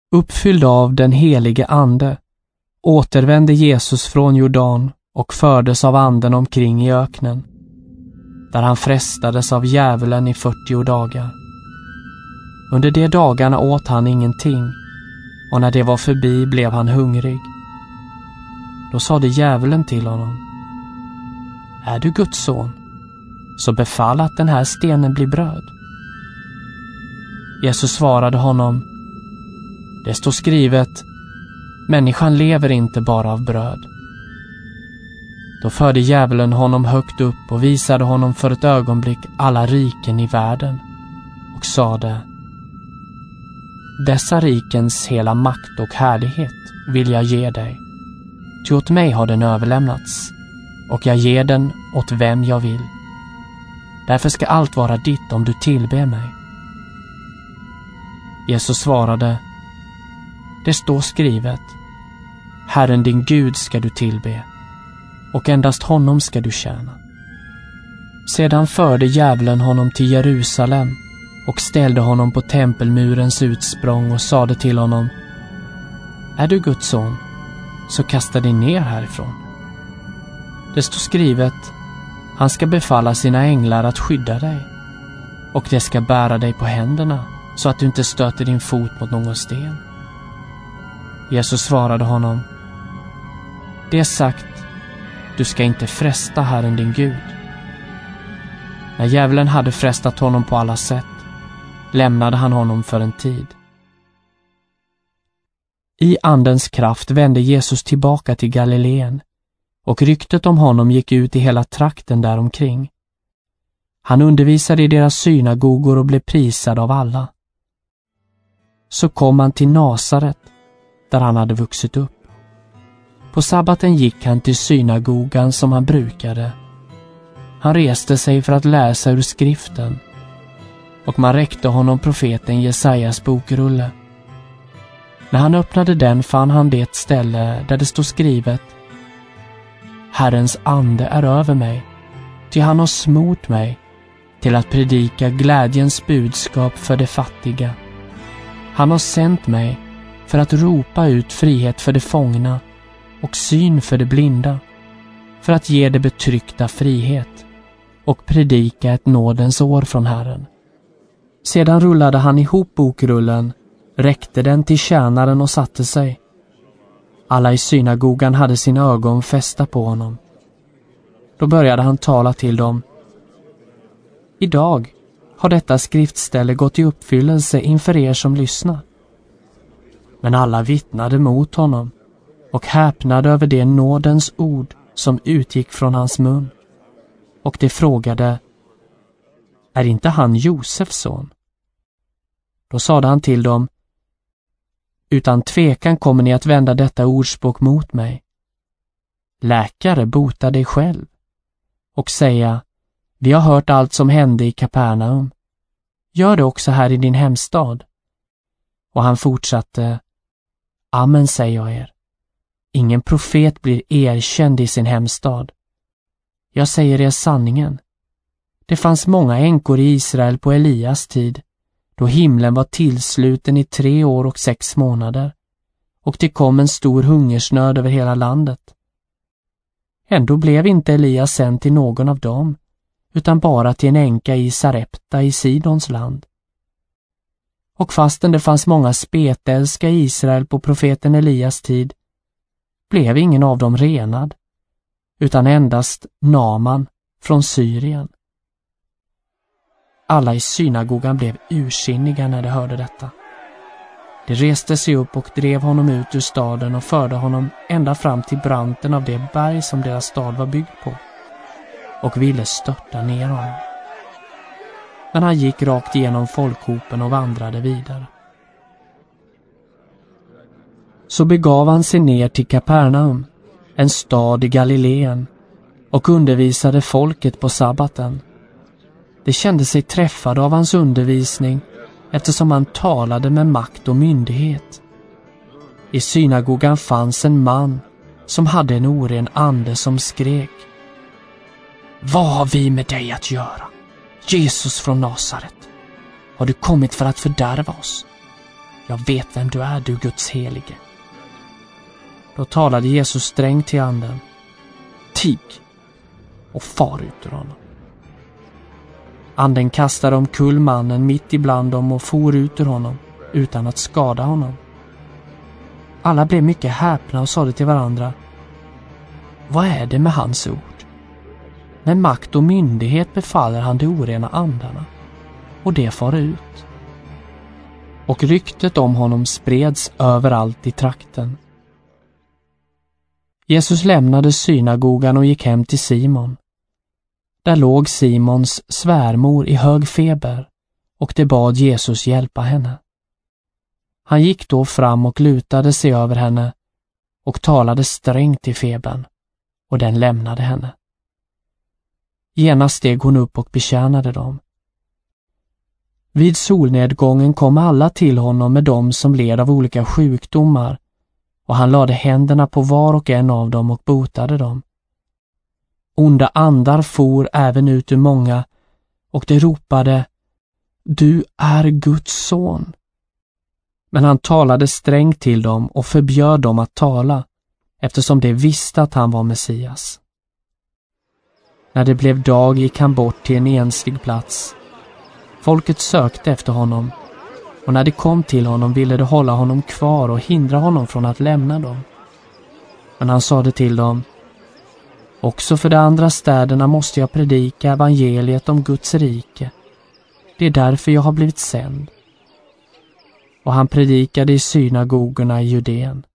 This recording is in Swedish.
Uppfylld av den helige ande återvände Jesus från Jordan och fördes av anden omkring i öknen, där han frestades av djävulen i 40 dagar. Under de dagarna åt han ingenting, och när det var förbi blev han hungrig. Då sade djävulen till honom: Är du Guds son, så befall att den här stenen blir bröd. Jesus svarade honom: Det står skrivet, människan lever inte bara av bröd. Då förde djävulen honom högt upp och visade honom för ett ögonblick alla riken i världen och sade: Dessa rikens hela makt och härlighet vill jag ge dig, ty åt mig har den överlämnats, och jag ger den åt vem jag vill. Därför ska allt vara ditt om du tillber mig. Jesus svarade: Det står skrivet, Herren din Gud ska du tillbe, och endast honom ska du tjäna. Sedan förde djävulen honom till Jerusalem och ställde honom på tempelmurens utsprång och sade till honom: Är du Guds son, så kasta dig ner härifrån. Det står skrivet, han ska befalla sina änglar att skydda dig, och det ska bära dig på händerna så att du inte stöter din fot mot någon sten. Jesus svarade honom: Det är sagt, du ska inte fresta Herren din Gud. När djävulen hade frestat honom på alla sätt, lämnade han honom för en tid. I andens kraft vände Jesus tillbaka till Galileen, och ryktet om honom gick ut i hela trakten däromkring. Han undervisade i deras synagogor och blev prisad av alla. Så kom han till Nasaret, där han hade vuxit upp. På sabbaten gick han till synagogan som han brukade. Han reste sig för att läsa ur skriften, och man räckte honom profeten Jesajas bokrulle. När han öppnade den fann han det ställe där det stod skrivet: Herrens ande är över mig, ty han har smort mig till att predika glädjens budskap för de fattiga. Han har sänt mig för att ropa ut frihet för de fångna och syn för de blinda, för att ge de betryckta frihet och predika ett nådens år från Herren. Sedan rullade han ihop bokrullen, räckte den till tjänaren och satte sig. Alla i synagogan hade sina ögon fästa på honom. Då började han tala till dem: Idag har detta skriftställe gått i uppfyllelse inför er som lyssnar. Men alla vittnade mot honom och häpnade över det nådens ord som utgick från hans mun. Och de frågade: Är inte han Josefs son? Då sade han till dem: Utan tvekan kommer ni att vända detta ordspråk mot mig. Läkare, bota dig själv, och säga: Vi har hört allt som hände i Kapernaum. Gör det också här i din hemstad. Och han fortsatte: Amen, säger jag er. Ingen profet blir erkänd i sin hemstad. Jag säger er sanningen. Det fanns många änkor i Israel på Elias tid, då himlen var tillsluten i 3 år och 6 månader, och det kom en stor hungersnöd över hela landet. Ändå blev inte Elias sänd till någon av dem, utan bara till en änka i Sarepta i Sidons land. Och fastän det fanns många spetälska i Israel på profeten Elias tid, blev ingen av dem renad, utan endast Naaman från Syrien. Alla i synagogan blev ursinniga när de hörde detta. De reste sig upp och drev honom ut ur staden och förde honom ända fram till branten av det berg som deras stad var byggd på, och ville störta ner honom. Men han gick rakt igenom folkhopen och vandrade vidare. Så begav han sig ner till Kapernaum, en stad i Galileen, och undervisade folket på sabbaten. De kände sig träffade av hans undervisning, eftersom han talade med makt och myndighet. I synagogan fanns en man som hade en oren ande som skrek: Vad har vi med dig att göra, Jesus från Nasaret? Har du kommit för att fördärva oss? Jag vet vem du är, du Guds helige. Då talade Jesus strängt till anden. Tig och far ut ur honom. Anden kastade omkull mannen mitt ibland dem och for ut ur honom utan att skada honom. Alla blev mycket häpna och sade till varandra: vad är det med hans ord? Med makt och myndighet befaller han de orena andarna, och det far ut. Och ryktet om honom spreds överallt i trakten. Jesus lämnade synagogan och gick hem till Simon. Där låg Simons svärmor i hög feber, och de bad Jesus hjälpa henne. Han gick då fram och lutade sig över henne och talade strängt till febern, och den lämnade henne. Genast steg hon upp och betjänade dem. Vid solnedgången kom alla till honom med dem som led av olika sjukdomar, och han lade händerna på var och en av dem och botade dem. Onda andar for även ut ur många, och de ropade: du är Guds son. Men han talade strängt till dem och förbjöd dem att tala, eftersom de visste att han var Messias. När det blev dag gick han bort till en enslig plats. Folket sökte efter honom, och när de kom till honom ville de hålla honom kvar och hindra honom från att lämna dem. Men han sade till dem: också för de andra städerna måste jag predika evangeliet om Guds rike. Det är därför jag har blivit sänd. Och han predikade i synagogorna i Judeen.